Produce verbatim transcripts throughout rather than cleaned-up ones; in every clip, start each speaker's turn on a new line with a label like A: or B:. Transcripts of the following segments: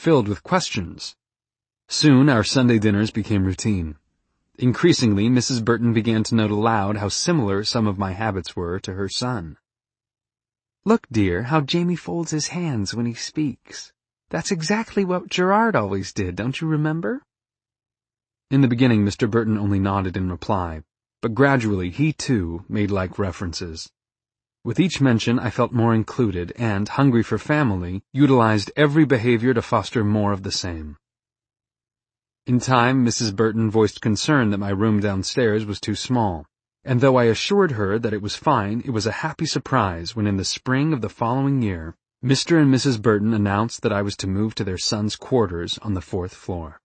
A: filled with questions. Soon our Sunday dinners became routine. Increasingly, Missus Burton began to note aloud how similar some of my habits were to her son. "Look, dear, how Jamie folds his hands when he speaks. That's exactly what Gerard always did, don't you remember?" In the beginning, Mister Burton only nodded in reply, but gradually he, too, made like references. With each mention, I felt more included and, hungry for family, utilized every behavior to foster more of the same. In time, Missus Burton voiced concern that my room downstairs was too small, and though I assured her that it was fine, it was a happy surprise when in the spring of the following year, Mister and Missus Burton announced that I was to move to their son's quarters on the fourth floor.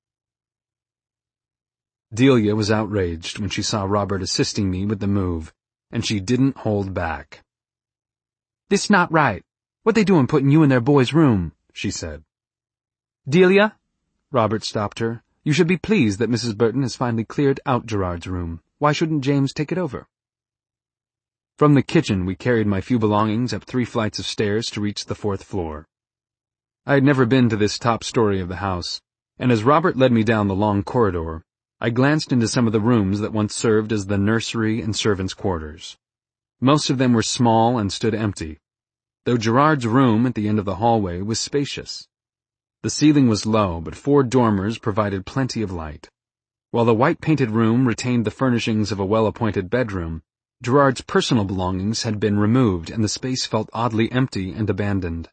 A: Delia was outraged when she saw Robert assisting me with the move, and she didn't hold back. "This not right. What they doing putting you in their boy's room?" she said. "Delia," Robert stopped her, "you should be pleased that Missus Burton has finally cleared out Gerard's room. Why shouldn't James take it over?" From the kitchen we carried my few belongings up three flights of stairs to reach the fourth floor. I had never been to this top story of the house, and as Robert led me down the long corridor, I glanced into some of the rooms that once served as the nursery and servants' quarters. Most of them were small and stood empty, though Gerard's room at the end of the hallway was spacious. The ceiling was low, but four dormers provided plenty of light. While the white-painted room retained the furnishings of a well-appointed bedroom, Gerard's personal belongings had been removed and the space felt oddly empty and abandoned.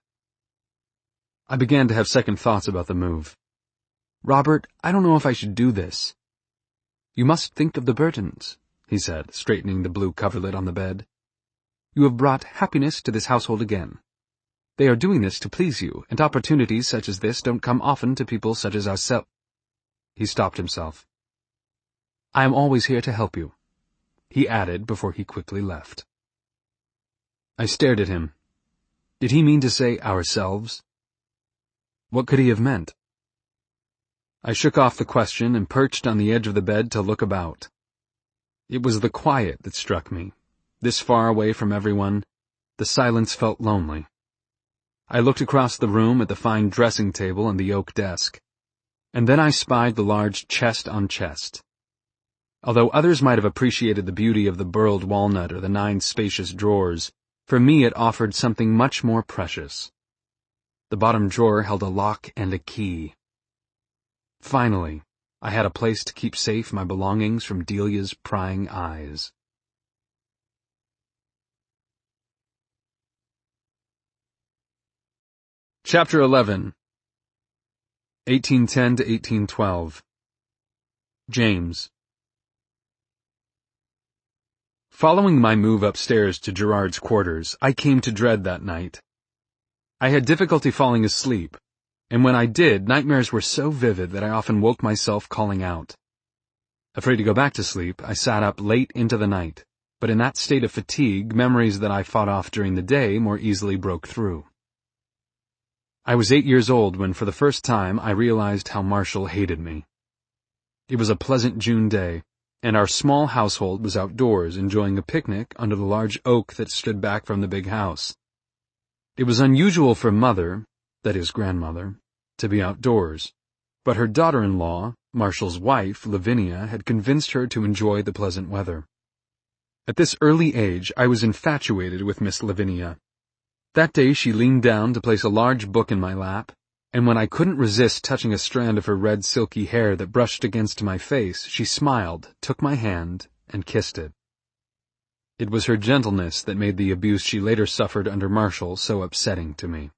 A: I began to have second thoughts about the move. "Robert, I don't know if I should do this." "You must think of the Burtons," he said, straightening the blue coverlet on the bed. "You have brought happiness to this household again. They are doing this to please you, and opportunities such as this don't come often to people such as ourselves." He stopped himself. "I am always here to help you," he added before he quickly left. I stared at him. Did he mean to say ourselves? What could he have meant? I shook off the question and perched on the edge of the bed to look about. It was the quiet that struck me. This far away from everyone, the silence felt lonely. I looked across the room at the fine dressing table and the oak desk, and then I spied the large chest on chest. Although others might have appreciated the beauty of the burled walnut or the nine spacious drawers, for me it offered something much more precious. The bottom drawer held a lock and a key. Finally, I had a place to keep safe my belongings from Delia's prying eyes. Chapter eleven. eighteen ten to eighteen twelve. James. Following my move upstairs to Gerard's quarters, I came to dread that night. I had difficulty falling asleep, and when I did, nightmares were so vivid that I often woke myself calling out. Afraid to go back to sleep, I sat up late into the night, but in that state of fatigue, memories that I fought off during the day more easily broke through. I was eight years old when for the first time I realized how Marshall hated me. It was a pleasant June day, and our small household was outdoors enjoying a picnic under the large oak that stood back from the big house. It was unusual for Mother, that is grandmother, to be outdoors, but her daughter-in-law, Marshall's wife, Lavinia, had convinced her to enjoy the pleasant weather. At this early age, I was infatuated with Miss Lavinia. That day she leaned down to place a large book in my lap, and when I couldn't resist touching a strand of her red silky hair that brushed against my face, she smiled, took my hand, and kissed it. It was her gentleness that made the abuse she later suffered under Marshall so upsetting to me.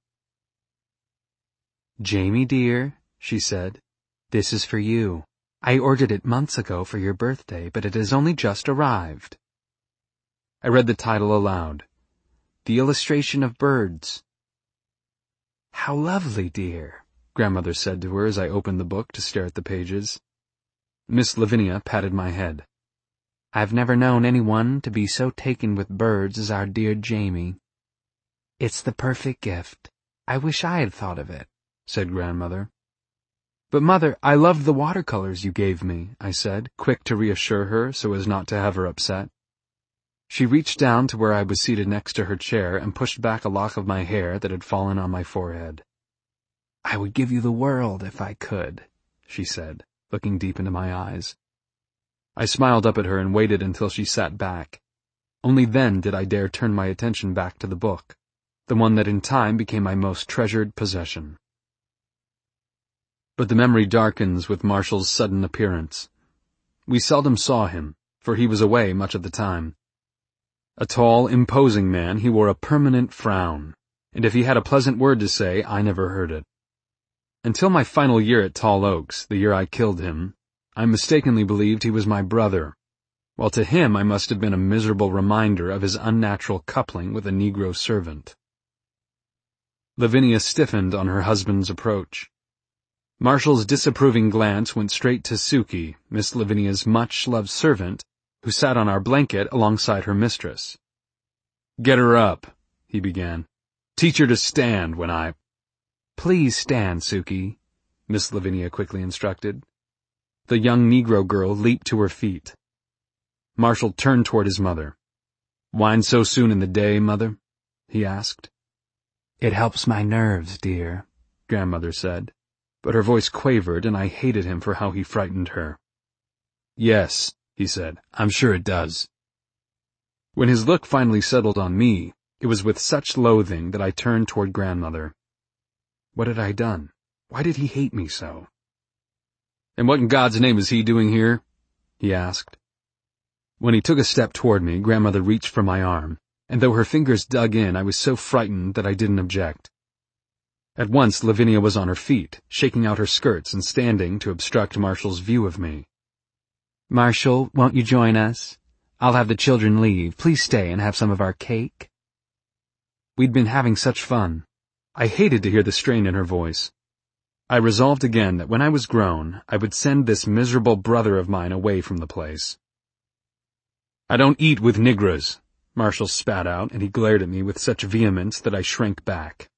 A: "Jamie, dear," she said, "this is for you. I ordered it months ago for your birthday, but it has only just arrived." I read the title aloud. The Illustration of Birds. "How lovely, dear," Grandmother said to her as I opened the book to stare at the pages. Miss Lavinia patted my head. "I've never known anyone to be so taken with birds as our dear Jamie." "It's the perfect gift. I wish I had thought of it," said Grandmother. "But, Mother, I loved the watercolors you gave me," I said, quick to reassure her so as not to have her upset. She reached down to where I was seated next to her chair and pushed back a lock of my hair that had fallen on my forehead. "I would give you the world if I could," she said, looking deep into my eyes. I smiled up at her and waited until she sat back. Only then did I dare turn my attention back to the book, the one that in time became my most treasured possession. But the memory darkens with Marshall's sudden appearance. We seldom saw him, for he was away much of the time. A tall, imposing man, he wore a permanent frown, and if he had a pleasant word to say, I never heard it. Until my final year at Tall Oaks, the year I killed him, I mistakenly believed he was my brother, while to him I must have been a miserable reminder of his unnatural coupling with a Negro servant. Lavinia stiffened on her husband's approach. Marshall's disapproving glance went straight to Suki, Miss Lavinia's much-loved servant, who sat on our blanket alongside her mistress. "Get her up," he began. "Teach her to stand when I—" "Please stand, Suki," Miss Lavinia quickly instructed. The young Negro girl leaped to her feet. Marshall turned toward his mother. "Wine so soon in the day, Mother?" he asked. "It helps my nerves, dear," Grandmother said, but her voice quavered and I hated him for how he frightened her. "Yes," he said, "I'm sure it does." When his look finally settled on me, it was with such loathing that I turned toward Grandmother. What had I done? Why did he hate me so? "And what in God's name is he doing here?" he asked. When he took a step toward me, Grandmother reached for my arm, and though her fingers dug in, I was so frightened that I didn't object. At once Lavinia was on her feet, shaking out her skirts and standing to obstruct Marshall's view of me. "Marshall, won't you join us? I'll have the children leave. Please stay and have some of our cake." We'd been having such fun. I hated to hear the strain in her voice. I resolved again that when I was grown, I would send this miserable brother of mine away from the place. "I don't eat with Negras," Marshall spat out, and he glared at me with such vehemence that I shrank back.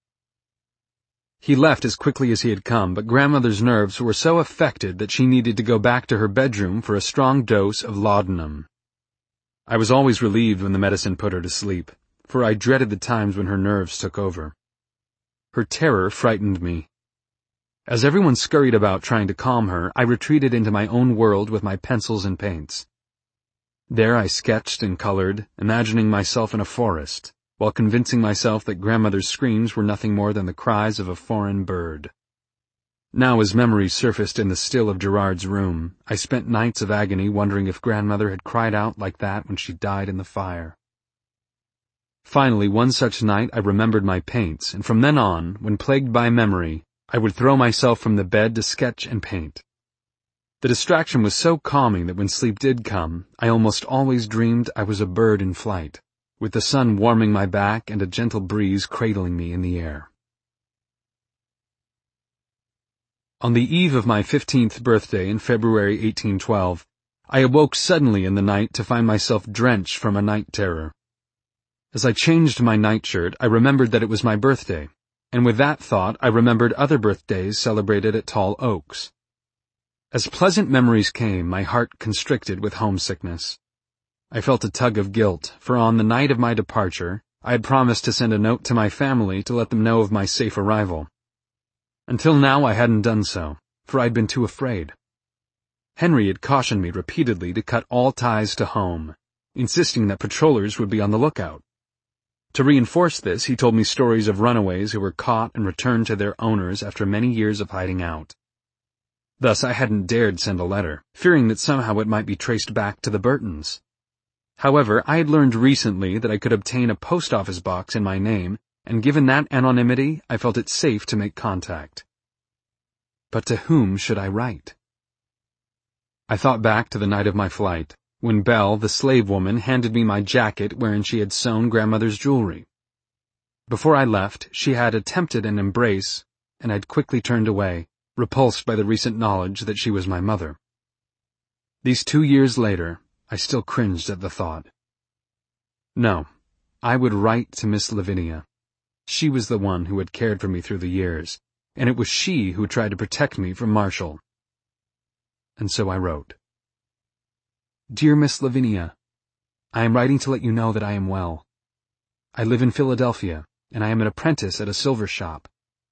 A: He left as quickly as he had come, but Grandmother's nerves were so affected that she needed to go back to her bedroom for a strong dose of laudanum. I was always relieved when the medicine put her to sleep, for I dreaded the times when her nerves took over. Her terror frightened me. As everyone scurried about trying to calm her, I retreated into my own world with my pencils and paints. There I sketched and colored, imagining myself in a forest, while convincing myself that Grandmother's screams were nothing more than the cries of a foreign bird. Now, as memories surfaced in the still of Gerard's room, I spent nights of agony wondering if Grandmother had cried out like that when she died in the fire. Finally, one such night I remembered my paints, and from then on, when plagued by memory, I would throw myself from the bed to sketch and paint. The distraction was so calming that when sleep did come, I almost always dreamed I was a bird in flight, with the sun warming my back and a gentle breeze cradling me in the air. On the eve of my fifteenth birthday in February eighteen twelve, I awoke suddenly in the night to find myself drenched from a night terror. As I changed my nightshirt, I remembered that it was my birthday, and with that thought I remembered other birthdays celebrated at Tall Oaks. As pleasant memories came, my heart constricted with homesickness. I felt a tug of guilt, for on the night of my departure, I had promised to send a note to my family to let them know of my safe arrival. Until now I hadn't done so, for I'd been too afraid. Henry had cautioned me repeatedly to cut all ties to home, insisting that patrollers would be on the lookout. To reinforce this, he told me stories of runaways who were caught and returned to their owners after many years of hiding out. Thus I hadn't dared send a letter, fearing that somehow it might be traced back to the Burtons. However, I had learned recently that I could obtain a post office box in my name, and given that anonymity, I felt it safe to make contact. But to whom should I write? I thought back to the night of my flight, when Belle, the slave woman, handed me my jacket wherein she had sewn Grandmother's jewelry. Before I left, she had attempted an embrace, and I'd quickly turned away, repulsed by the recent knowledge that she was my mother. These two years later, I still cringed at the thought. No, I would write to Miss Lavinia. She was the one who had cared for me through the years, and it was she who tried to protect me from Marshall. And so I wrote. Dear Miss Lavinia, I am writing to let you know that I am well. I live in Philadelphia, and I am an apprentice at a silver shop.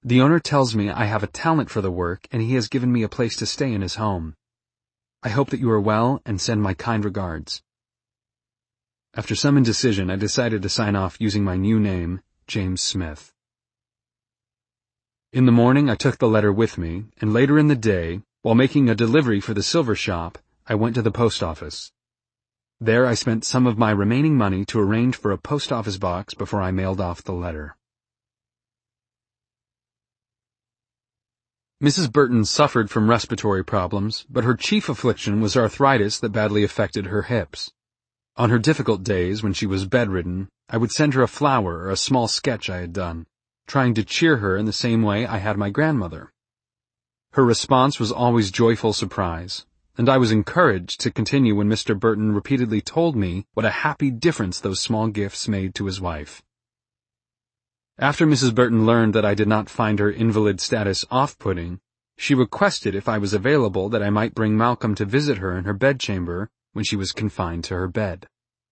A: The owner tells me I have a talent for the work and he has given me a place to stay in his home. I hope that you are well and send my kind regards. After some indecision, I decided to sign off using my new name, James Smith. In the morning, I took the letter with me, and later in the day, while making a delivery for the silver shop, I went to the post office. There I spent some of my remaining money to arrange for a post office box before I mailed off the letter. Missus Burton suffered from respiratory problems, but her chief affliction was arthritis that badly affected her hips. On her difficult days when she was bedridden, I would send her a flower or a small sketch I had done, trying to cheer her in the same way I had my grandmother. Her response was always joyful surprise, and I was encouraged to continue when Mister Burton repeatedly told me what a happy difference those small gifts made to his wife. After Missus Burton learned that I did not find her invalid status off-putting, she requested if I was available that I might bring Malcolm to visit her in her bedchamber when she was confined to her bed.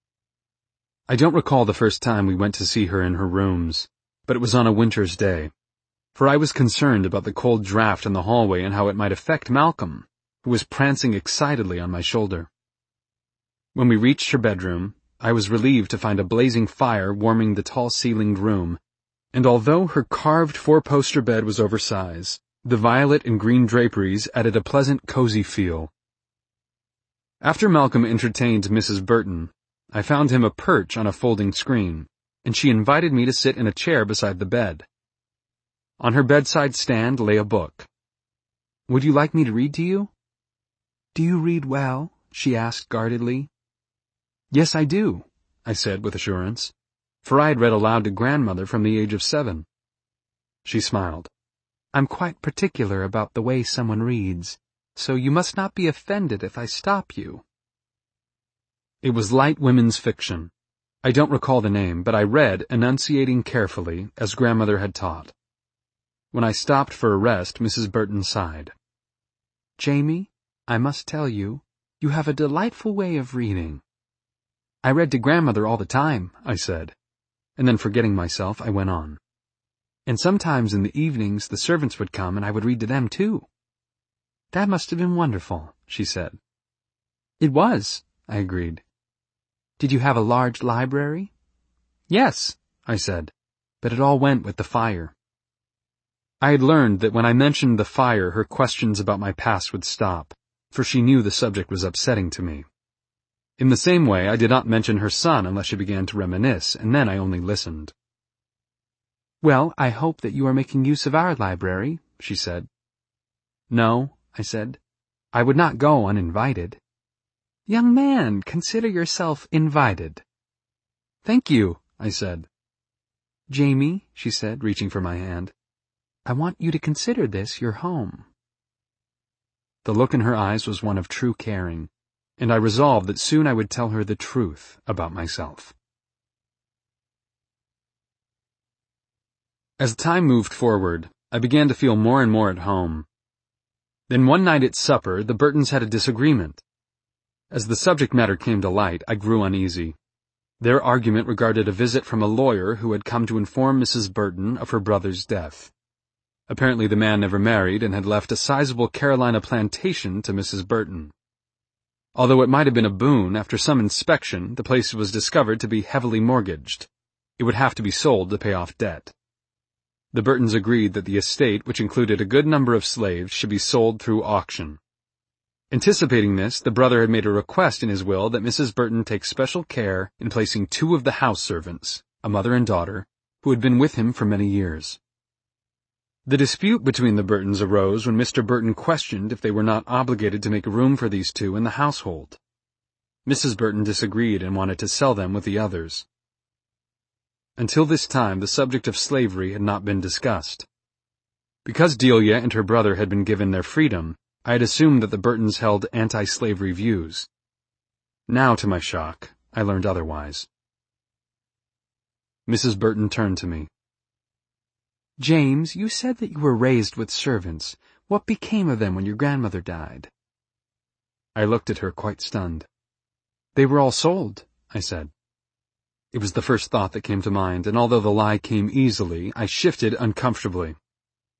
A: I don't recall the first time we went to see her in her rooms, but it was on a winter's day, for I was concerned about the cold draft in the hallway and how it might affect Malcolm, who was prancing excitedly on my shoulder. When we reached her bedroom, I was relieved to find a blazing fire warming the tall-ceilinged room, and although her carved four-poster bed was oversized, the violet and green draperies added a pleasant, cozy feel. After Malcolm entertained Missus Burton, I found him a perch on a folding screen, and she invited me to sit in a chair beside the bed. On her bedside stand lay a book. "Would you like me to read to you?" "Do you read well?" she asked guardedly. "Yes, I do," I said with assurance, for I had read aloud to grandmother from the age of seven. She smiled. "I'm quite particular about the way someone reads, so you must not be offended if I stop you." It was light women's fiction. I don't recall the name, but I read, enunciating carefully, as grandmother had taught. When I stopped for a rest, Missus Burton sighed. "Jamie, I must tell you, you have a delightful way of reading." "I read to grandmother all the time," I said, and then forgetting myself, I went on. "And sometimes in the evenings the servants would come and I would read to them too." "That must have been wonderful," she said. "It was," I agreed. "Did you have a large library?" "Yes," I said, but it all went with the fire. I had learned that when I mentioned the fire, her questions about my past would stop, for she knew the subject was upsetting to me. In the same way, I did not mention her son unless she began to reminisce, and then I only listened. "Well, I hope that you are making use of our library," she said. "No," I said. "I would not go uninvited." "Young man, consider yourself invited." "Thank you," I said. "Jamie," she said, reaching for my hand, "I want you to consider this your home." The look in her eyes was one of true caring, and I resolved that soon I would tell her the truth about myself. As time moved forward, I began to feel more and more at home. Then one night at supper, the Burtons had a disagreement. As the subject matter came to light, I grew uneasy. Their argument regarded a visit from a lawyer who had come to inform Missus Burton of her brother's death. Apparently the man never married and had left a sizable Carolina plantation to Missus Burton. Although it might have been a boon, after some inspection, the place was discovered to be heavily mortgaged. It would have to be sold to pay off debt. The Burtons agreed that the estate, which included a good number of slaves, should be sold through auction. Anticipating this, the brother had made a request in his will that Missus Burton take special care in placing two of the house servants, a mother and daughter, who had been with him for many years. The dispute between the Burtons arose when Mister Burton questioned if they were not obligated to make room for these two in the household. Missus Burton disagreed and wanted to sell them with the others. Until this time, the subject of slavery had not been discussed. Because Delia and her brother had been given their freedom, I had assumed that the Burtons held anti-slavery views. Now, to my shock, I learned otherwise. Missus Burton turned to me. "James, you said that you were raised with servants. What became of them when your grandmother died?" I looked at her quite stunned. "They were all sold," I said. It was the first thought that came to mind, and although the lie came easily, I shifted uncomfortably.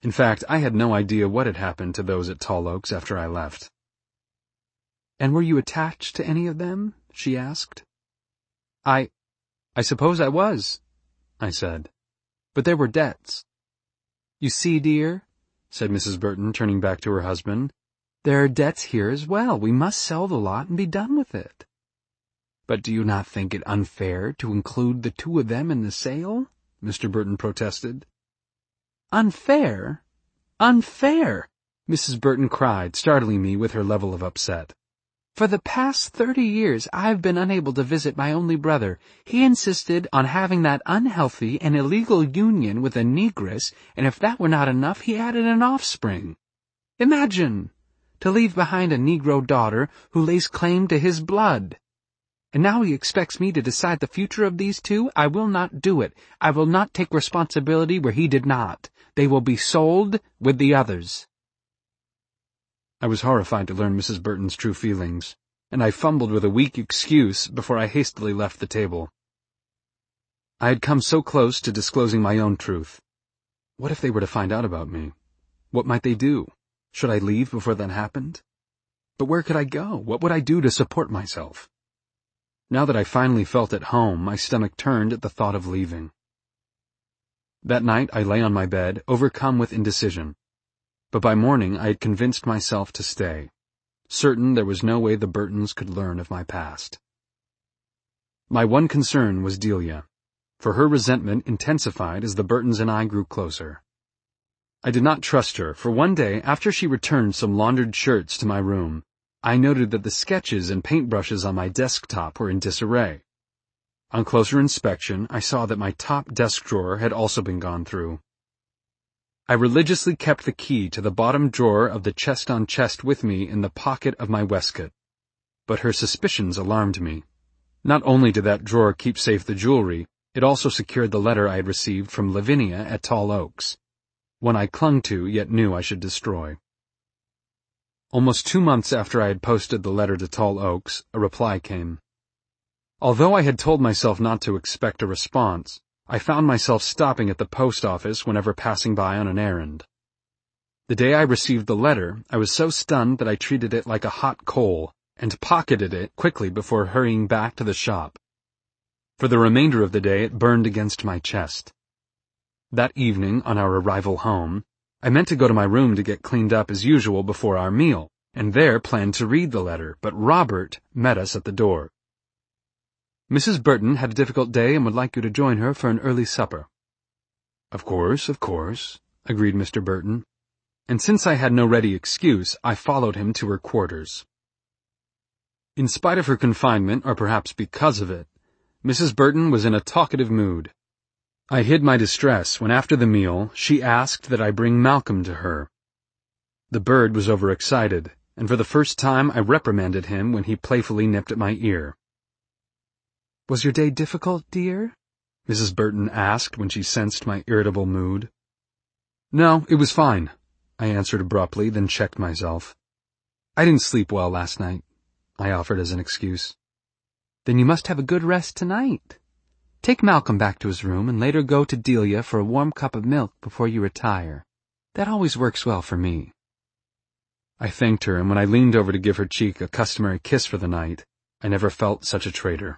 A: In fact, I had no idea what had happened to those at Tall Oaks after I left. "And were you attached to any of them?" she asked. I, I suppose I was, I said. But there were debts. "You see, dear," said Missus Burton, turning back to her husband, "there are debts here as well. We must sell the lot and be done with it." "But do you not think it unfair to include the two of them in the sale?" Mister Burton protested. "Unfair? Unfair!" Missus Burton cried, startling me with her level of upset. "For the past thirty years I've been unable to visit my only brother. He insisted on having that unhealthy and illegal union with a negress, and if that were not enough, he added an offspring. Imagine! To leave behind a Negro daughter who lays claim to his blood. And now he expects me to decide the future of these two? I will not do it. I will not take responsibility where he did not. They will be sold with the others." I was horrified to learn Missus Burton's true feelings, and I fumbled with a weak excuse before I hastily left the table. I had come so close to disclosing my own truth. What if they were to find out about me? What might they do? Should I leave before that happened? But where could I go? What would I do to support myself? Now that I finally felt at home, my stomach turned at the thought of leaving. That night I lay on my bed, overcome with indecision. But by morning I had convinced myself to stay, certain there was no way the Burtons could learn of my past. My one concern was Delia, for her resentment intensified as the Burtons and I grew closer. I did not trust her, for one day, after she returned some laundered shirts to my room, I noted that the sketches and paintbrushes on my desktop were in disarray. On closer inspection, I saw that my top desk drawer had also been gone through. I religiously kept the key to the bottom drawer of the chest-on-chest with me in the pocket of my waistcoat. But her suspicions alarmed me. Not only did that drawer keep safe the jewelry, it also secured the letter I had received from Lavinia at Tall Oaks, one I clung to yet knew I should destroy. Almost two months after I had posted the letter to Tall Oaks, a reply came. Although I had told myself not to expect a response, I found myself stopping at the post office whenever passing by on an errand. The day I received the letter, I was so stunned that I treated it like a hot coal and pocketed it quickly before hurrying back to the shop. For the remainder of the day it burned against my chest. That evening, on our arrival home, I meant to go to my room to get cleaned up as usual before our meal, and there planned to read the letter, but Robert met us at the door. "Missus Burton had a difficult day and would like you to join her for an early supper." "Of course, of course," agreed Mister Burton, and since I had no ready excuse, I followed him to her quarters. In spite of her confinement, or perhaps because of it, Missus Burton was in a talkative mood. I hid my distress when after the meal she asked that I bring Malcolm to her. The bird was overexcited, and for the first time I reprimanded him when he playfully nipped at my ear. "Was your day difficult, dear?" Missus Burton asked when she sensed my irritable mood. "No, it was fine," I answered abruptly, then checked myself. "I didn't sleep well last night," I offered as an excuse. "Then you must have a good rest tonight. Take Malcolm back to his room and later go to Delia for a warm cup of milk before you retire. That always works well for me." I thanked her, and when I leaned over to give her cheek a customary kiss for the night, I never felt such a traitor.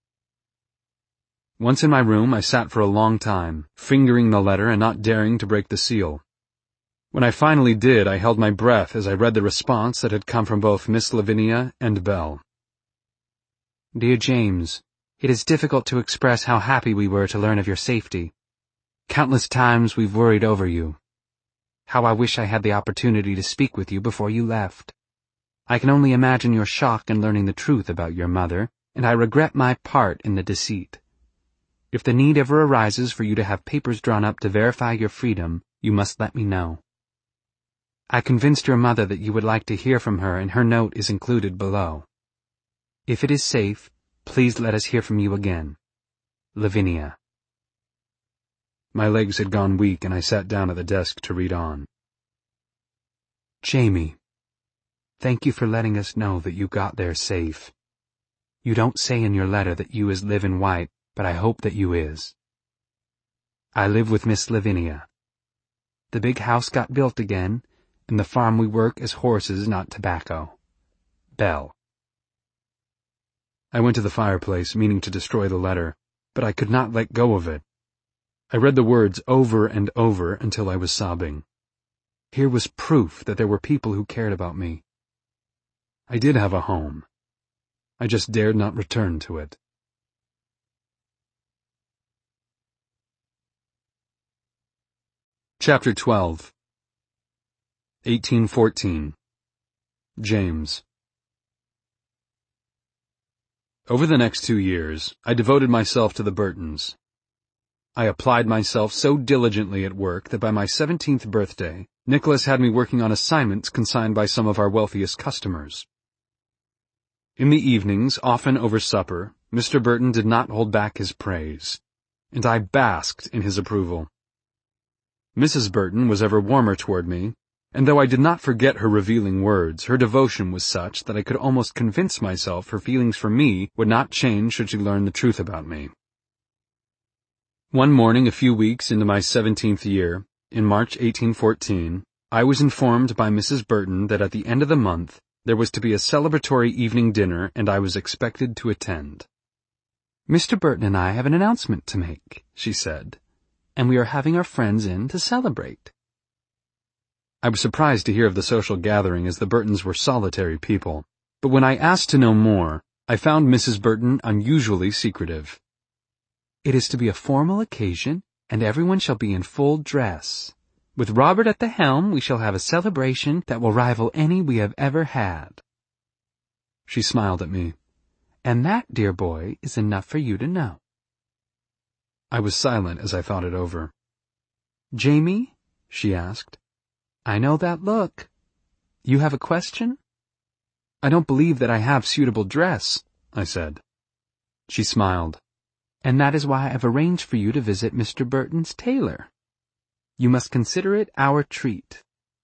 A: Once in my room, I sat for a long time, fingering the letter and not daring to break the seal. When I finally did, I held my breath as I read the response that had come from both Miss Lavinia and Belle. "Dear James, it is difficult to express how happy we were to learn of your safety. Countless times we've worried over you. How I wish I had the opportunity to speak with you before you left. I can only imagine your shock in learning the truth about your mother, and I regret my part in the deceit. If the need ever arises for you to have papers drawn up to verify your freedom, you must let me know. I convinced your mother that you would like to hear from her, and her note is included below. If it is safe, please let us hear from you again. Lavinia." My legs had gone weak, and I sat down at the desk to read on. "Jamie, thank you for letting us know that you got there safe. You don't say in your letter that you is live in White, but I hope that you is. I live with Miss Lavinia. The big house got built again, and the farm we work is horses, not tobacco. Belle. I went to the fireplace, meaning to destroy the letter, but I could not let go of it. I read the words over and over until I was sobbing. Here was proof that there were people who cared about me. I did have a home. I just dared not return to it. Chapter twelve. eighteen fourteen. James. Over the next two years, I devoted myself to the Burtons. I applied myself so diligently at work that by my seventeenth birthday, Nicholas had me working on assignments consigned by some of our wealthiest customers. In the evenings, often over supper, Mister Burton did not hold back his praise, and I basked in his approval. Missus Burton was ever warmer toward me, and though I did not forget her revealing words, her devotion was such that I could almost convince myself her feelings for me would not change should she learn the truth about me. One morning a few weeks into my seventeenth year, in March eighteen fourteen, I was informed by Missus Burton that at the end of the month there was to be a celebratory evening dinner and I was expected to attend. "Mister Burton and I have an announcement to make," she said, "and we are having our friends in to celebrate." I was surprised to hear of the social gathering, as the Burtons were solitary people, but when I asked to know more, I found Missus Burton unusually secretive. "It is to be a formal occasion, and everyone shall be in full dress. With Robert at the helm, we shall have a celebration that will rival any we have ever had." She smiled at me. "And that, dear boy, is enough for you to know." I was silent as I thought it over. "Jamie?" she asked. "I know that look. You have a question?" "I don't believe that I have suitable dress," I said. She smiled. "And that is why I've arranged for you to visit Mister Burton's tailor. You must consider it our treat."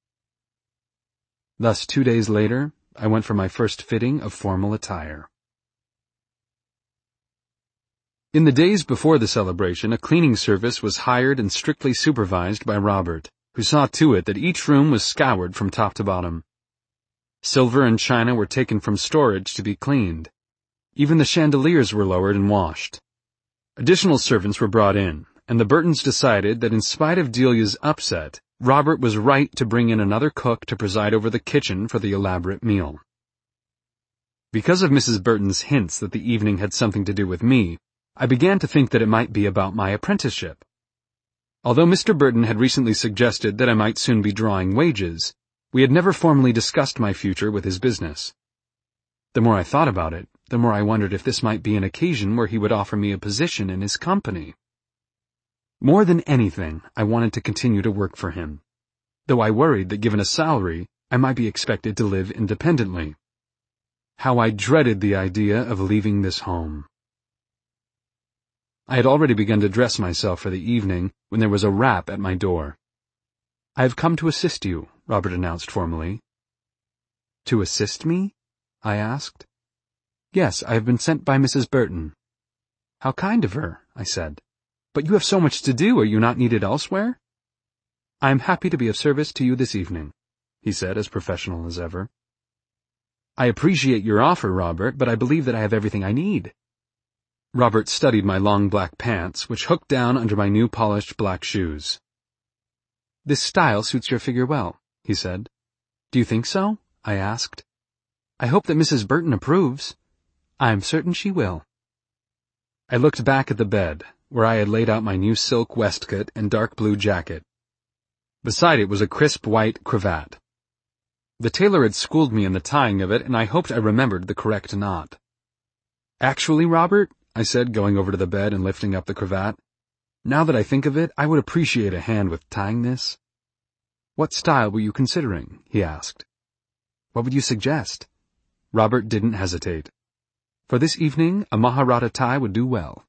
A: Thus, two days later, I went for my first fitting of formal attire. In the days before the celebration, a cleaning service was hired and strictly supervised by Robert, who saw to it that each room was scoured from top to bottom. Silver and china were taken from storage to be cleaned. Even the chandeliers were lowered and washed. Additional servants were brought in, and the Burtons decided that in spite of Delia's upset, Robert was right to bring in another cook to preside over the kitchen for the elaborate meal. Because of Missus Burton's hints that the evening had something to do with me, I began to think that it might be about my apprenticeship. Although Mister Burton had recently suggested that I might soon be drawing wages, we had never formally discussed my future with his business. The more I thought about it, the more I wondered if this might be an occasion where he would offer me a position in his company. More than anything, I wanted to continue to work for him, though I worried that given a salary, I might be expected to live independently. How I dreaded the idea of leaving this home. I had already begun to dress myself for the evening when there was a rap at my door. "I have come to assist you," Robert announced formally. "To assist me?" I asked. "Yes, I have been sent by Missus Burton." "How kind of her," I said. "But you have so much to do, are you not needed elsewhere?" "I am happy to be of service to you this evening," he said, as professional as ever. "I appreciate your offer, Robert, but I believe that I have everything I need." Robert studied my long black pants, which hooked down under my new polished black shoes. "This style suits your figure well," he said. "Do you think so?" I asked. "I hope that Missus Burton approves." "I am certain she will." I looked back at the bed, where I had laid out my new silk waistcoat and dark blue jacket. Beside it was a crisp white cravat. The tailor had schooled me in the tying of it, and I hoped I remembered the correct knot. "Actually, Robert," I said, going over to the bed and lifting up the cravat, "now that I think of it, I would appreciate a hand with tying this." "What style were you considering?" he asked. "What would you suggest?" Robert didn't hesitate. "For this evening, a Maharata tie would do well."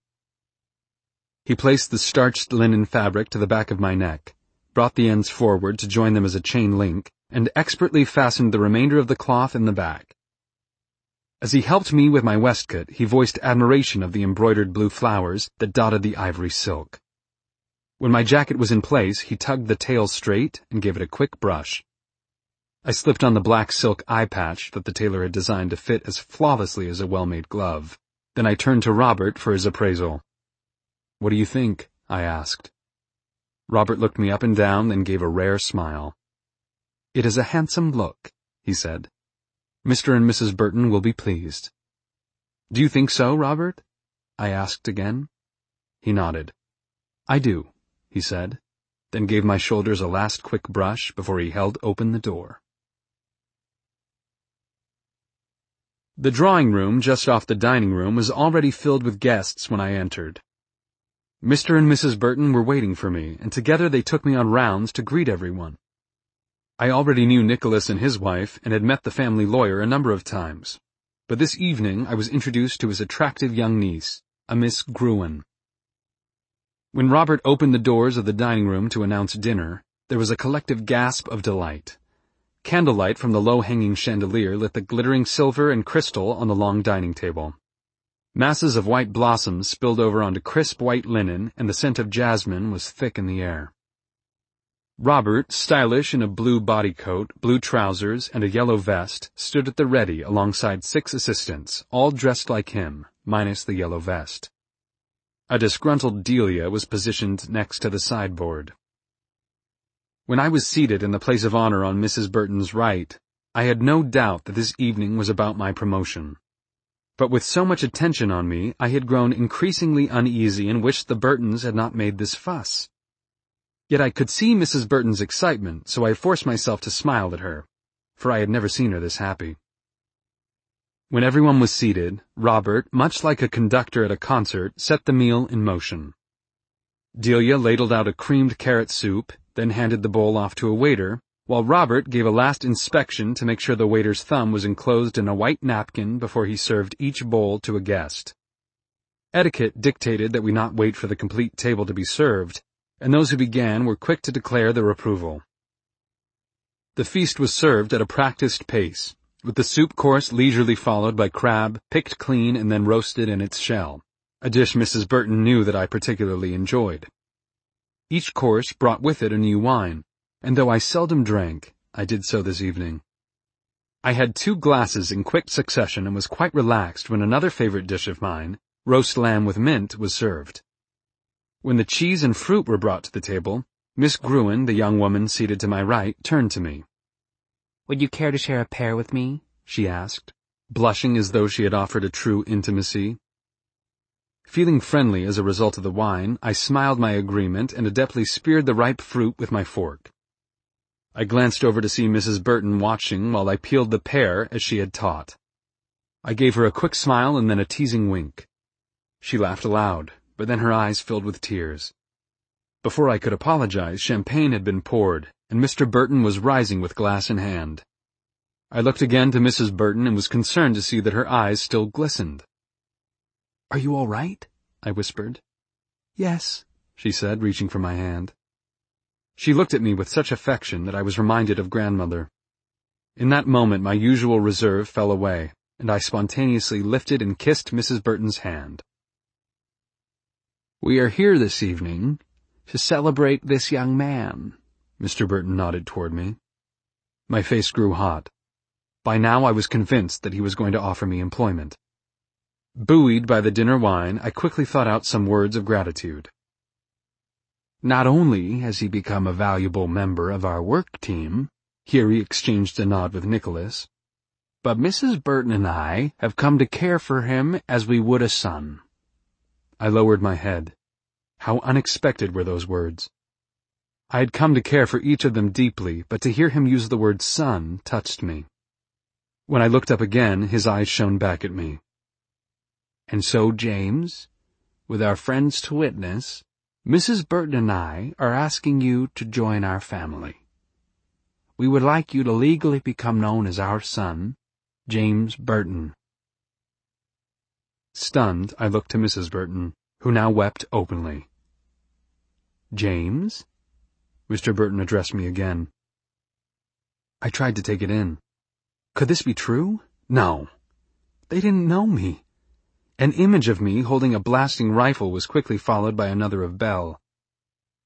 A: He placed the starched linen fabric to the back of my neck, brought the ends forward to join them as a chain link, and expertly fastened the remainder of the cloth in the back. As he helped me with my waistcoat, he voiced admiration of the embroidered blue flowers that dotted the ivory silk. When my jacket was in place, he tugged the tail straight and gave it a quick brush. I slipped on the black silk eye patch that the tailor had designed to fit as flawlessly as a well-made glove. Then I turned to Robert for his appraisal. "What do you think?" I asked. Robert looked me up and down, then gave a rare smile. "It is a handsome look," he said. "Mister and Missus Burton will be pleased." "Do you think so, Robert?" I asked again. He nodded. "I do," he said, then gave my shoulders a last quick brush before he held open the door. The drawing room just off the dining room was already filled with guests when I entered. Mister and Missus Burton were waiting for me, and together they took me on rounds to greet everyone. I already knew Nicholas and his wife and had met the family lawyer a number of times, but this evening I was introduced to his attractive young niece, a Miss Gruen. When Robert opened the doors of the dining room to announce dinner, there was a collective gasp of delight. Candlelight from the low-hanging chandelier lit the glittering silver and crystal on the long dining table. Masses of white blossoms spilled over onto crisp white linen, and the scent of jasmine was thick in the air. Robert, stylish in a blue bodycoat, blue trousers, and a yellow vest, stood at the ready alongside six assistants, all dressed like him, minus the yellow vest. A disgruntled Delia was positioned next to the sideboard. When I was seated in the place of honor on Missus Burton's right, I had no doubt that this evening was about my promotion. But with so much attention on me, I had grown increasingly uneasy and wished the Burtons had not made this fuss. Yet I could see Missus Burton's excitement, so I forced myself to smile at her, for I had never seen her this happy. When everyone was seated, Robert, much like a conductor at a concert, set the meal in motion. Delia ladled out a creamed carrot soup, then handed the bowl off to a waiter, while Robert gave a last inspection to make sure the waiter's thumb was enclosed in a white napkin before he served each bowl to a guest. Etiquette dictated that we not wait for the complete table to be served, and those who began were quick to declare their approval. The feast was served at a practiced pace, with the soup course leisurely followed by crab, picked clean and then roasted in its shell, a dish Missus Burton knew that I particularly enjoyed. Each course brought with it a new wine, and though I seldom drank, I did so this evening. I had two glasses in quick succession and was quite relaxed when another favorite dish of mine, roast lamb with mint, was served. When the cheese and fruit were brought to the table, Miss Gruen, the young woman seated to my right, turned to me. "Would you care to share a pear with me?" she asked, blushing as though she had offered a true intimacy. Feeling friendly as a result of the wine, I smiled my agreement and adeptly speared the ripe fruit with my fork. I glanced over to see Missus Burton watching while I peeled the pear as she had taught. I gave her a quick smile and then a teasing wink. She laughed aloud, but then her eyes filled with tears. Before I could apologize, champagne had been poured, and Mister Burton was rising with glass in hand. I looked again to Missus Burton and was concerned to see that her eyes still glistened. "Are you all right?" I whispered. "Yes," she said, reaching for my hand. She looked at me with such affection that I was reminded of grandmother. In that moment my usual reserve fell away, and I spontaneously lifted and kissed Missus Burton's hand. "We are here this evening to celebrate this young man." Mister Burton nodded toward me. My face grew hot. By now I was convinced that he was going to offer me employment. Buoyed by the dinner wine, I quickly thought out some words of gratitude. "Not only has he become a valuable member of our work team," here he exchanged a nod with Nicholas, "but Missus Burton and I have come to care for him as we would a son." I lowered my head. How unexpected were those words. I had come to care for each of them deeply, but to hear him use the word son touched me. When I looked up again, his eyes shone back at me. "And so, James, with our friends to witness, Missus Burton and I are asking you to join our family. We would like you to legally become known as our son, James Burton." Stunned, I looked to Missus Burton, who now wept openly. "James?" Mister Burton addressed me again. I tried to take it in. Could this be true? No. They didn't know me. An image of me holding a blasting rifle was quickly followed by another of Belle.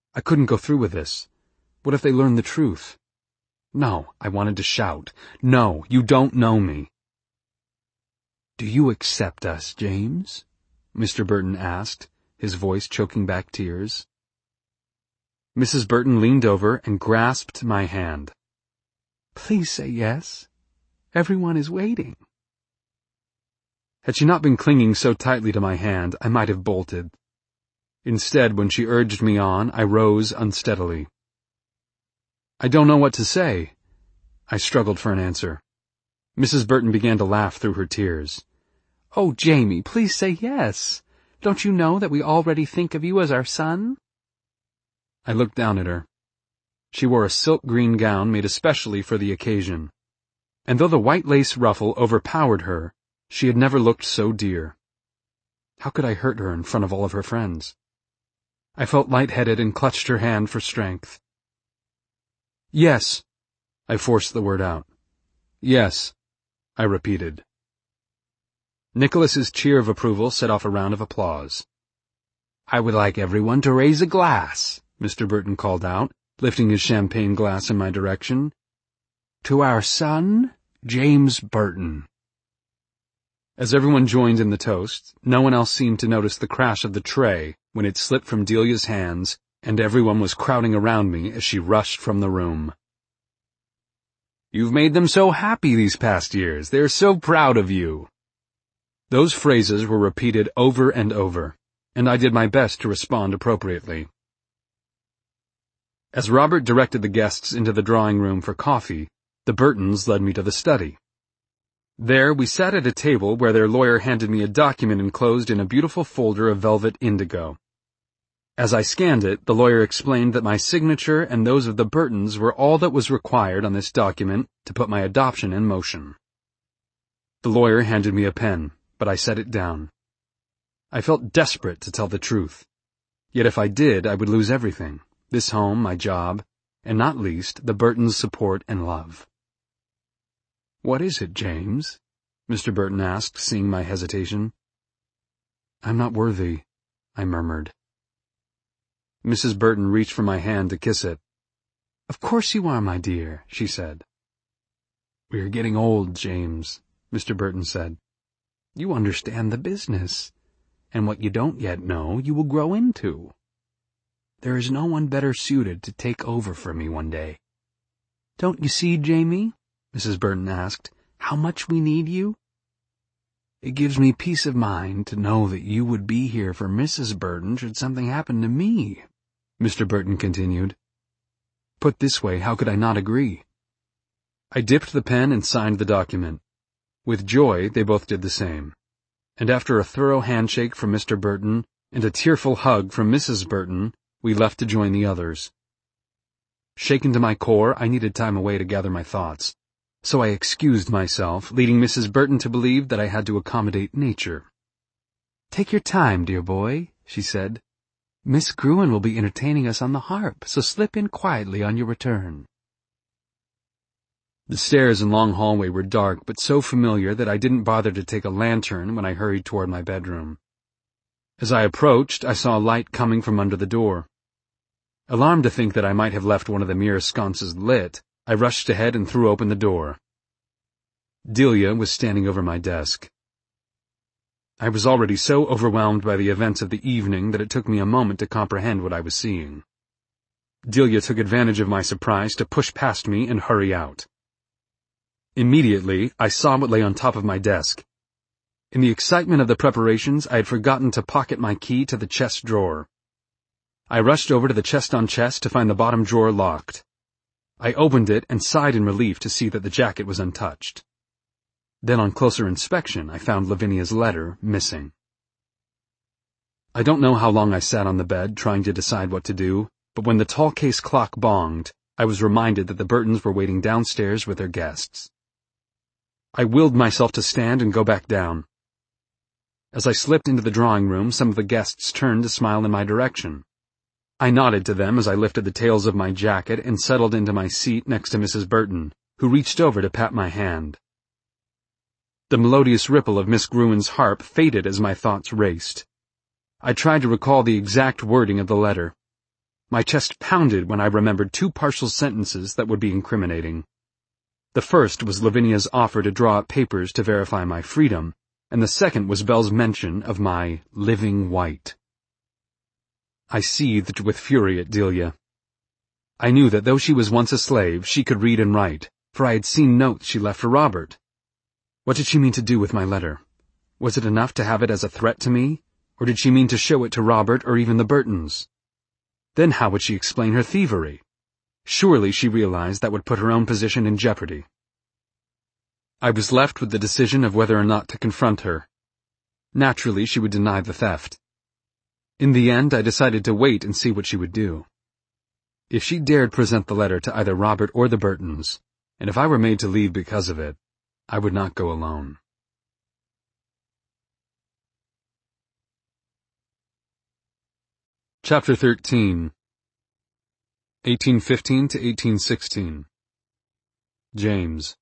A: I couldn't go through with this. What if they learned the truth? No, I wanted to shout. No, you don't know me. Do you accept us, James? Mister Burton asked, his voice choking back tears. Missus Burton leaned over and grasped my hand. Please say yes. Everyone is waiting. Had she not been clinging so tightly to my hand, I might have bolted. Instead, when she urged me on, I rose unsteadily. I don't know what to say. I struggled for an answer. Missus Burton began to laugh through her tears. Oh, Jamie, please say yes. Don't you know that we already think of you as our son? I looked down at her. She wore a silk green gown made especially for the occasion, and though the white lace ruffle overpowered her, she had never looked so dear. How could I hurt her in front of all of her friends? I felt lightheaded and clutched her hand for strength. Yes, I forced the word out. Yes, I repeated. Nicholas's cheer of approval set off a round of applause. I would like everyone to raise a glass, Mister Burton called out, lifting his champagne glass in my direction. To our son, James Burton. As everyone joined in the toast, no one else seemed to notice the crash of the tray when it slipped from Delia's hands, and everyone was crowding around me as she rushed from the room. You've made them so happy these past years. They're so proud of you. Those phrases were repeated over and over, and I did my best to respond appropriately. As Robert directed the guests into the drawing room for coffee, the Burtons led me to the study. There we sat at a table where their lawyer handed me a document enclosed in a beautiful folder of velvet indigo. As I scanned it, the lawyer explained that my signature and those of the Burtons were all that was required on this document to put my adoption in motion. The lawyer handed me a pen, but I set it down. I felt desperate to tell the truth. Yet if I did, I would lose everything. This home, my job, and not least, the Burtons' support and love. What is it, James? Mister Burton asked, seeing my hesitation. I'm not worthy, I murmured. Missus Burton reached for my hand to kiss it. Of course you are, my dear, she said. We are getting old, James, Mister Burton said. You understand the business, and what you don't yet know you will grow into. There is no one better suited to take over for me one day. Don't you see, Jamie? Missus Burton asked, how much we need you? It gives me peace of mind to know that you would be here for Missus Burton should something happen to me, Mister Burton continued. Put this way, how could I not agree? I dipped the pen and signed the document. With joy, they both did the same. And after a thorough handshake from Mister Burton and a tearful hug from Missus Burton, we left to join the others. Shaken to my core, I needed time away to gather my thoughts. So I excused myself, leading Missus Burton to believe that I had to accommodate nature. Take your time, dear boy, she said. Miss Gruen will be entertaining us on the harp, so slip in quietly on your return. The stairs and long hallway were dark but so familiar that I didn't bother to take a lantern when I hurried toward my bedroom. As I approached, I saw a light coming from under the door. Alarmed to think that I might have left one of the mirror sconces lit, I rushed ahead and threw open the door. Delia was standing over my desk. I was already so overwhelmed by the events of the evening that it took me a moment to comprehend what I was seeing. Delia took advantage of my surprise to push past me and hurry out. Immediately, I saw what lay on top of my desk. In the excitement of the preparations, I had forgotten to pocket my key to the chest drawer. I rushed over to the chest on chest to find the bottom drawer locked. I opened it and sighed in relief to see that the jacket was untouched. Then on closer inspection, I found Lavinia's letter missing. I don't know how long I sat on the bed trying to decide what to do, but when the tall case clock bonged, I was reminded that the Burtons were waiting downstairs with their guests. I willed myself to stand and go back down. As I slipped into the drawing room, some of the guests turned to smile in my direction. I nodded to them as I lifted the tails of my jacket and settled into my seat next to Missus Burton, who reached over to pat my hand. The melodious ripple of Miss Gruen's harp faded as my thoughts raced. I tried to recall the exact wording of the letter. My chest pounded when I remembered two partial sentences that would be incriminating. The first was Lavinia's offer to draw up papers to verify my freedom, and the second was Belle's mention of my living white. I seethed with fury at Delia. I knew that though she was once a slave, she could read and write, for I had seen notes she left for Robert. What did she mean to do with my letter? Was it enough to have it as a threat to me, or did she mean to show it to Robert or even the Burtons? Then how would she explain her thievery? Surely she realized that would put her own position in jeopardy. I was left with the decision of whether or not to confront her. Naturally, she would deny the theft. In the end, I decided to wait and see what she would do. If she dared present the letter to either Robert or the Burtons, and if I were made to leave because of it, I would not go alone. Chapter thirteen. eighteen fifteen to eighteen sixteen. James.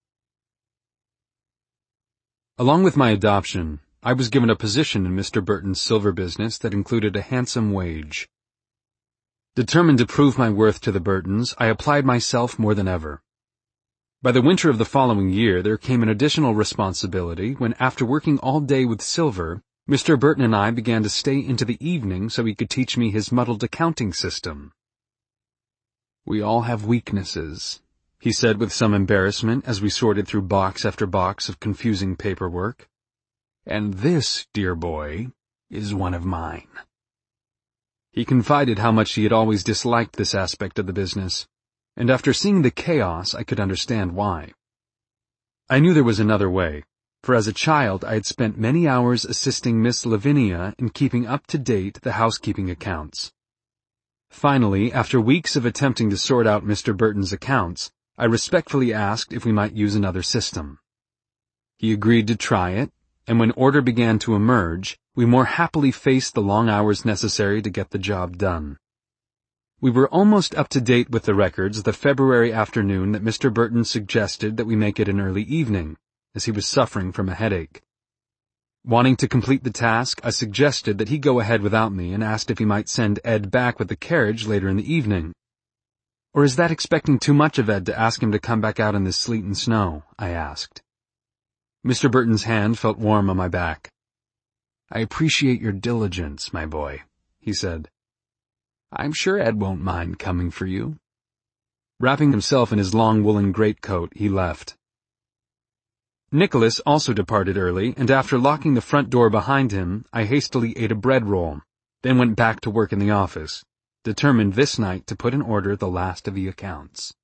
A: Along with my adoption, I was given a position in Mister Burton's silver business that included a handsome wage. Determined to prove my worth to the Burtons, I applied myself more than ever. By the winter of the following year, there came an additional responsibility when, after working all day with silver, Mister Burton and I began to stay into the evening so he could teach me his muddled accounting system. "We all have weaknesses," he said with some embarrassment as we sorted through box after box of confusing paperwork. "And this, dear boy, is one of mine." He confided how much he had always disliked this aspect of the business, and after seeing the chaos, I could understand why. I knew there was another way, for as a child I had spent many hours assisting Miss Lavinia in keeping up to date the housekeeping accounts. Finally, after weeks of attempting to sort out Mister Burton's accounts, I respectfully asked if we might use another system. He agreed to try it, and when order began to emerge, we more happily faced the long hours necessary to get the job done. We were almost up to date with the records the February afternoon that Mister Burton suggested that we make it an early evening, as he was suffering from a headache. Wanting to complete the task, I suggested that he go ahead without me and asked if he might send Ed back with the carriage later in the evening. "Or is that expecting too much of Ed to ask him to come back out in this sleet and snow?" I asked. Mister Burton's hand felt warm on my back. "I appreciate your diligence, my boy," he said. "I'm sure Ed won't mind coming for you." Wrapping himself in his long woolen greatcoat, he left. Nicholas also departed early, and after locking the front door behind him, I hastily ate a bread roll, then went back to work in the office, determined this night to put in order the last of the accounts.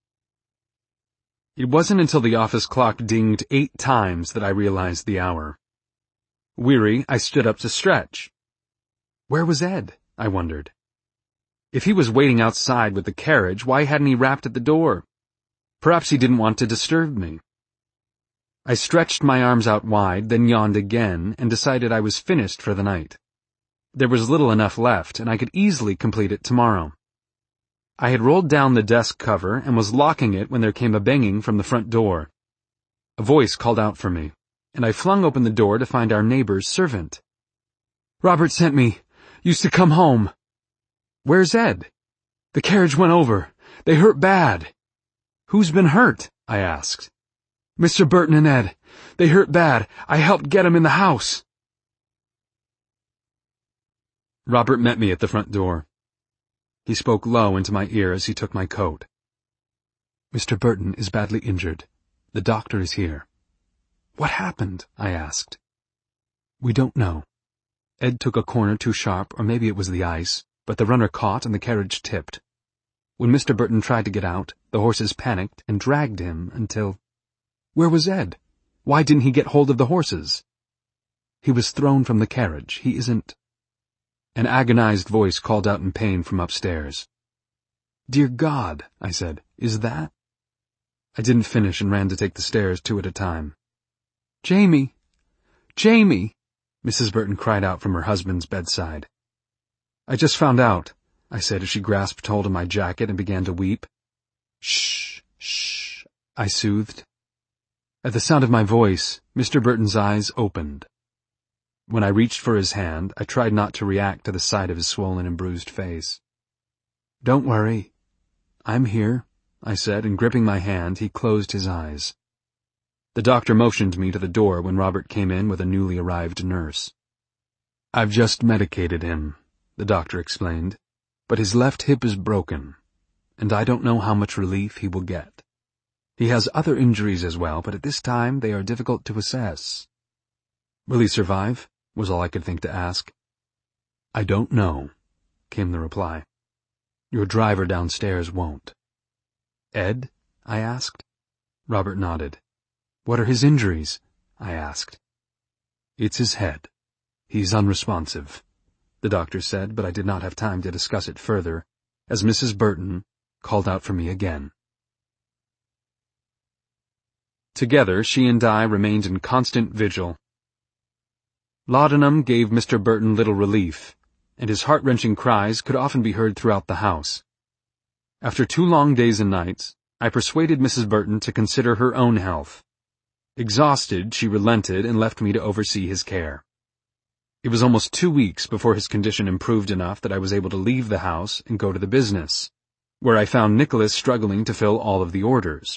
A: It wasn't until the office clock dinged eight times that I realized the hour. Weary, I stood up to stretch. Where was Ed? I wondered. If he was waiting outside with the carriage, why hadn't he rapped at the door? Perhaps he didn't want to disturb me. I stretched my arms out wide, then yawned again, and decided I was finished for the night. There was little enough left, and I could easily complete it tomorrow. I had rolled down the desk cover and was locking it when there came a banging from the front door. A voice called out for me, and I flung open the door to find our neighbor's servant. "Robert sent me. Used to come home." "Where's Ed?" "The carriage went over. They hurt bad." "Who's been hurt?" I asked. "Mister Burton and Ed. They hurt bad. I helped get 'em in the house." Robert met me at the front door. He spoke low into my ear as he took my coat. "Mister Burton is badly injured. The doctor is here." "What happened?" I asked. "We don't know. Ed took a corner too sharp, or maybe it was the ice, but the runner caught and the carriage tipped. When Mister Burton tried to get out, the horses panicked and dragged him until—" "Where was Ed? Why didn't he get hold of the horses?" "He was thrown from the carriage. He isn't—" An agonized voice called out in pain from upstairs. "Dear God," I said, "is that—" I didn't finish and ran to take the stairs two at a time. "Jamie! Jamie!" Missus Burton cried out from her husband's bedside. "I just found out," I said as she grasped hold of my jacket and began to weep. "Shh, shh," I soothed. At the sound of my voice, Mister Burton's eyes opened. When I reached for his hand, I tried not to react to the sight of his swollen and bruised face. Don't worry. I'm here, I said, and gripping my hand, he closed his eyes. The doctor motioned me to the door when Robert came in with a newly arrived nurse. I've just medicated him, the doctor explained, but his left hip is broken, and I don't know how much relief he will get. He has other injuries as well, but at this time they are difficult to assess. Will he survive? Was all I could think to ask. I don't know, came the reply. Your driver downstairs won't. Ed? I asked. Robert nodded. What are his injuries? I asked. It's his head. He's unresponsive, the doctor said, but I did not have time to discuss it further, as Missus Burton called out for me again. Together, she and I remained in constant vigil. Laudanum gave Mister Burton little relief, and his heart-wrenching cries could often be heard throughout the house. After two long days and nights, I persuaded Missus Burton to consider her own health. Exhausted, she relented and left me to oversee his care. It was almost two weeks before his condition improved enough that I was able to leave the house and go to the business, where I found Nicholas struggling to fill all of the orders.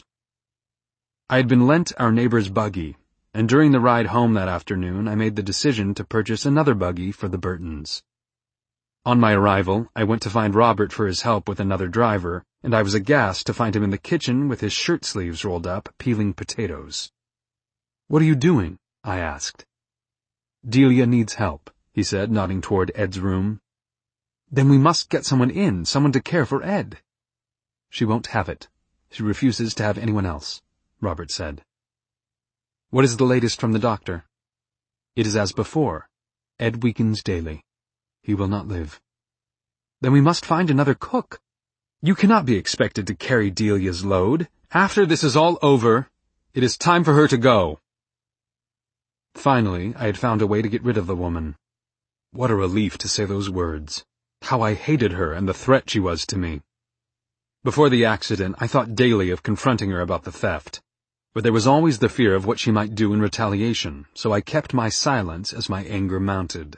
A: I had been lent our neighbor's buggy, and during the ride home that afternoon I made the decision to purchase another buggy for the Burtons. On my arrival, I went to find Robert for his help with another driver, and I was aghast to find him in the kitchen with his shirt sleeves rolled up, peeling potatoes. What are you doing? I asked. Delia needs help, he said, nodding toward Ed's room. Then we must get someone in, someone to care for Ed. She won't have it. She refuses to have anyone else, Robert said. What is the latest from the doctor? It is as before. Ed weakens daily. He will not live. Then we must find another cook. You cannot be expected to carry Delia's load. After this is all over, it is time for her to go. Finally, I had found a way to get rid of the woman. What a relief to say those words. How I hated her and the threat she was to me. Before the accident, I thought daily of confronting her about the theft, but there was always the fear of what she might do in retaliation, so I kept my silence as my anger mounted.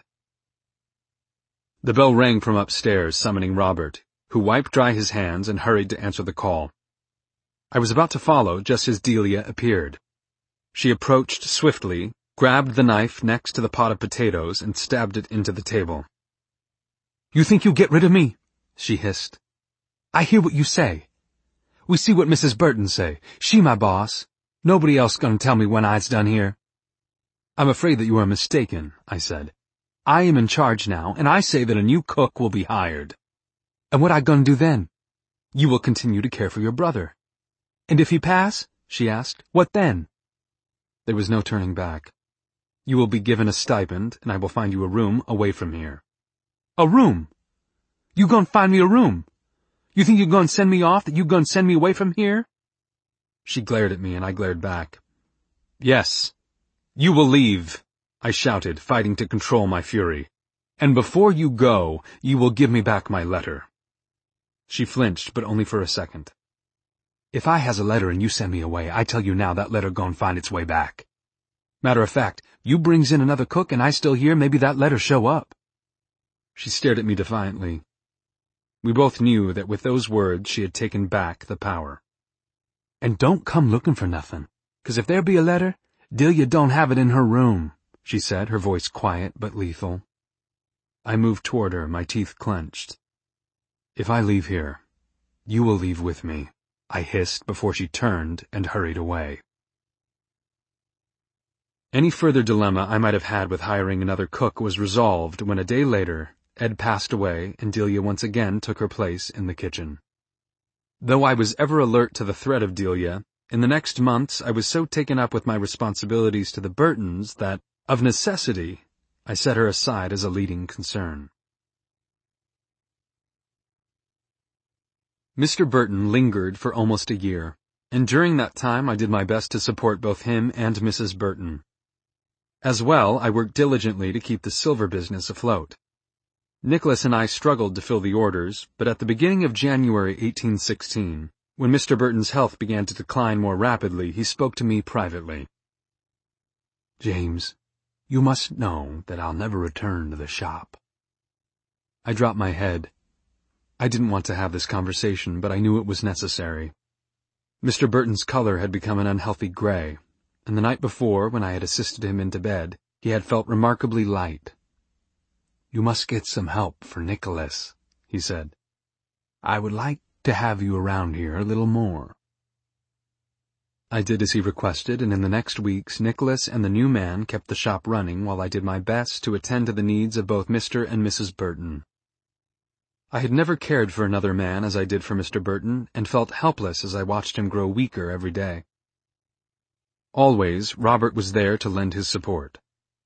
A: The bell rang from upstairs, summoning Robert, who wiped dry his hands and hurried to answer the call. I was about to follow just as Delia appeared. She approached swiftly, grabbed the knife next to the pot of potatoes, and stabbed it into the table. You think you'll get rid of me? She hissed. I hear what you say. We see what Missus Burton say. She my boss. Nobody else gonna tell me when I's done here. I'm afraid that you are mistaken, I said. I am in charge now, and I say that a new cook will be hired. And what I gonna do then? You will continue to care for your brother. And if he pass? She asked. What then? There was no turning back. You will be given a stipend, and I will find you a room away from here. A room? You gonna find me a room? You think you gonna send me off, that you gonna send me away from here? She glared at me, and I glared back. Yes, you will leave, I shouted, fighting to control my fury. And before you go, you will give me back my letter. She flinched, but only for a second. If I has a letter and you send me away, I tell you now that letter gon' find its way back. Matter of fact, you brings in another cook and I still here, maybe that letter show up. She stared at me defiantly. We both knew that with those words she had taken back the power. And don't come looking for nothing, 'cause if there be a letter, Delia don't have it in her room, she said, her voice quiet but lethal. I moved toward her, my teeth clenched. If I leave here, you will leave with me, I hissed before she turned and hurried away. Any further dilemma I might have had with hiring another cook was resolved when a day later, Ed passed away and Delia once again took her place in the kitchen. Though I was ever alert to the threat of Delia, in the next months I was so taken up with my responsibilities to the Burtons that, of necessity, I set her aside as a leading concern. Mister Burton lingered for almost a year, and during that time I did my best to support both him and Missus Burton. As well, I worked diligently to keep the silver business afloat. Nicholas and I struggled to fill the orders, but at the beginning of January eighteen sixteen, when Mister Burton's health began to decline more rapidly, he spoke to me privately. James, you must know that I'll never return to the shop. I dropped my head. I didn't want to have this conversation, but I knew it was necessary. Mister Burton's color had become an unhealthy gray, and the night before, when I had assisted him into bed, he had felt remarkably light. "You must get some help for Nicholas," he said. "I would like to have you around here a little more." I did as he requested, and in the next weeks Nicholas and the new man kept the shop running while I did my best to attend to the needs of both Mister and Missus Burton. I had never cared for another man as I did for Mister Burton, and felt helpless as I watched him grow weaker every day. Always, Robert was there to lend his support.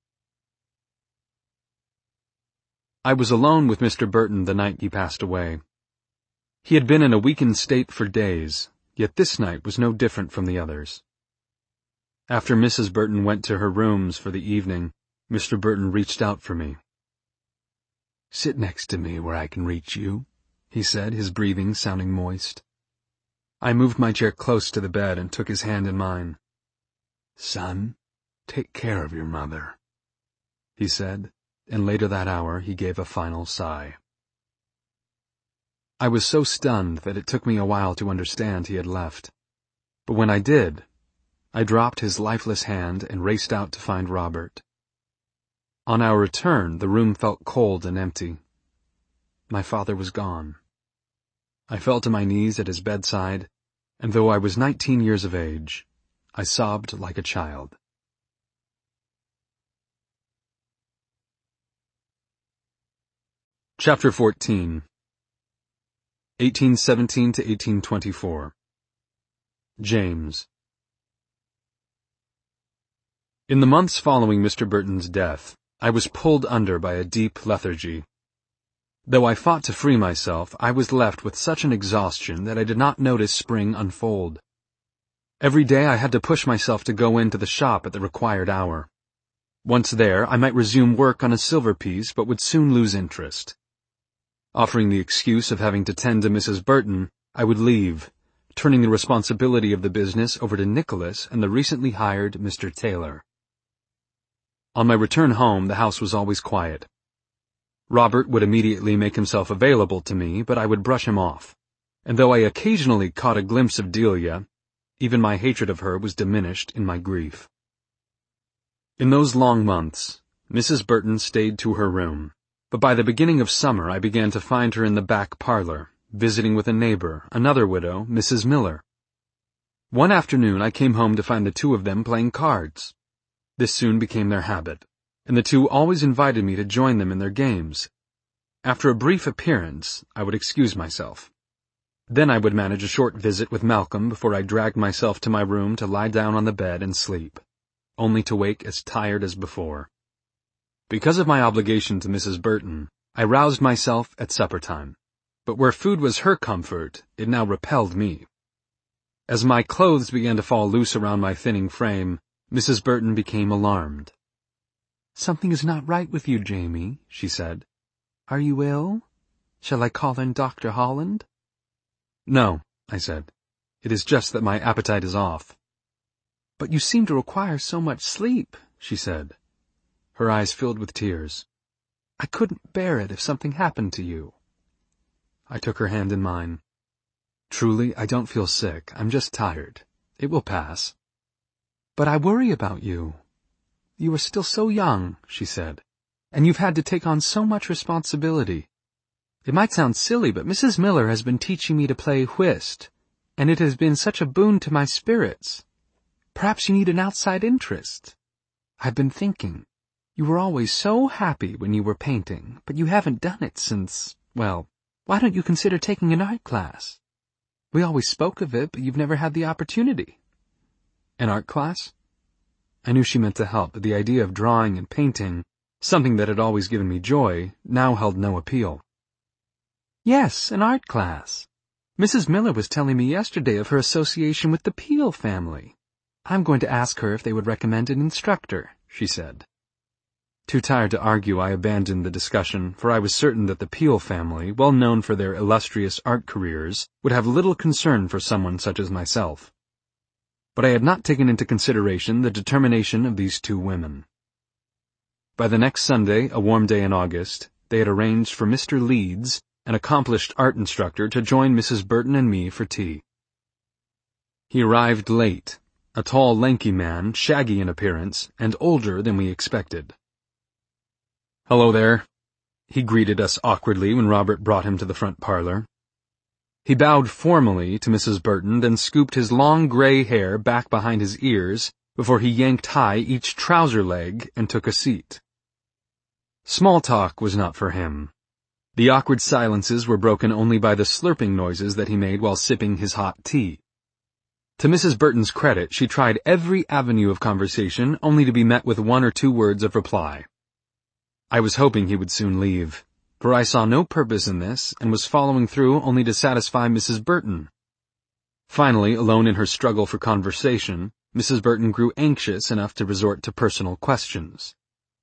A: I was alone with Mister Burton the night he passed away. He had been in a weakened state for days, yet this night was no different from the others. After Missus Burton went to her rooms for the evening, Mister Burton reached out for me. "Sit next to me where I can reach you," he said, his breathing sounding moist. I moved my chair close to the bed and took his hand in mine. "Son, take care of your mother," he said, and later that hour he gave a final sigh. I was so stunned that it took me a while to understand he had left. But when I did, I dropped his lifeless hand and raced out to find Robert. On our return, the room felt cold and empty. My father was gone. I fell to my knees at his bedside, and though I was nineteen years of age, I sobbed like a child. Chapter fourteen. eighteen seventeen to eighteen twenty-four. James. In the months following Mister Burton's death, I was pulled under by a deep lethargy. Though I fought to free myself, I was left with such an exhaustion that I did not notice spring unfold. Every day I had to push myself to go into the shop at the required hour. Once there, I might resume work on a silver piece, but would soon lose interest. Offering the excuse of having to tend to Missus Burton, I would leave, turning the responsibility of the business over to Nicholas and the recently hired Mister Taylor. On my return home, the house was always quiet. Robert would immediately make himself available to me, but I would brush him off, and though I occasionally caught a glimpse of Delia, even my hatred of her was diminished in my grief. In those long months, Missus Burton stayed to her room, but by the beginning of summer I began to find her in the back parlor, visiting with a neighbor, another widow, Missus Miller. One afternoon I came home to find the two of them playing cards. This soon became their habit, and the two always invited me to join them in their games. After a brief appearance, I would excuse myself. Then I would manage a short visit with Malcolm before I dragged myself to my room to lie down on the bed and sleep, only to wake as tired as before. Because of my obligation to Missus Burton, I roused myself at supper time, but where food was her comfort, it now repelled me. As my clothes began to fall loose around my thinning frame, Missus Burton became alarmed. "Something is not right with you, Jamie," she said. "Are you ill? Shall I call in Doctor Holland?" "No," I said. "It is just that my appetite is off." "But you seem to require so much sleep," she said. Her eyes filled with tears. "I couldn't bear it if something happened to you." I took her hand in mine. "Truly, I don't feel sick. I'm just tired. It will pass." "But I worry about you. You are still so young," she said, "and you've had to take on so much responsibility. It might sound silly, but Missus Miller has been teaching me to play whist, and it has been such a boon to my spirits. Perhaps you need an outside interest. I've been thinking. You were always so happy when you were painting, but you haven't done it since, well, why don't you consider taking an art class? We always spoke of it, but you've never had the opportunity." An art class? I knew she meant to help, but the idea of drawing and painting, something that had always given me joy, now held no appeal. "Yes, an art class. Missus Miller was telling me yesterday of her association with the Peel family. I'm going to ask her if they would recommend an instructor," she said. Too tired to argue, I abandoned the discussion, for I was certain that the Peel family, well known for their illustrious art careers, would have little concern for someone such as myself. But I had not taken into consideration the determination of these two women. By the next Sunday, a warm day in August, they had arranged for Mister Leeds an accomplished art instructor, to join Missus Burton and me for tea. He arrived late, a tall, lanky man, shaggy in appearance, and older than we expected. "Hello there," he greeted us awkwardly when Robert brought him to the front parlor. He bowed formally to Missus Burton, then scooped his long gray hair back behind his ears before he yanked high each trouser leg and took a seat. Small talk was not for him. The awkward silences were broken only by the slurping noises that he made while sipping his hot tea. To Missus Burton's credit, she tried every avenue of conversation, only to be met with one or two words of reply. I was hoping he would soon leave, for I saw no purpose in this and was following through only to satisfy Missus Burton. Finally, alone in her struggle for conversation, Missus Burton grew anxious enough to resort to personal questions.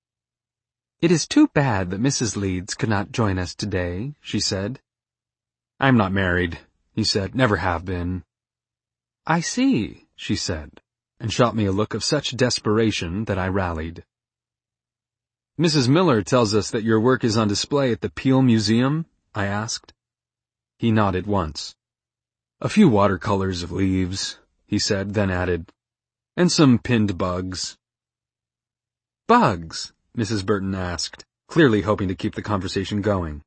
A: "It is too bad that Missus Leeds could not join us today," she said. "I'm not married," he said. "Never have been." "I see," she said, and shot me a look of such desperation that I rallied. "Missus Miller tells us that your work is on display at the Peel Museum?" I asked. He nodded once. "A few watercolors of leaves," he said, then added, "and some pinned bugs." "Bugs?" Missus Burton asked, clearly hoping to keep the conversation going.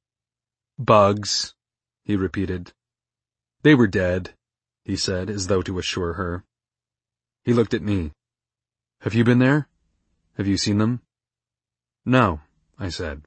A: "Bugs," he repeated. "They were dead," he said, as though to assure her. He looked at me. "Have you been there? Have you seen them?" "No," I said.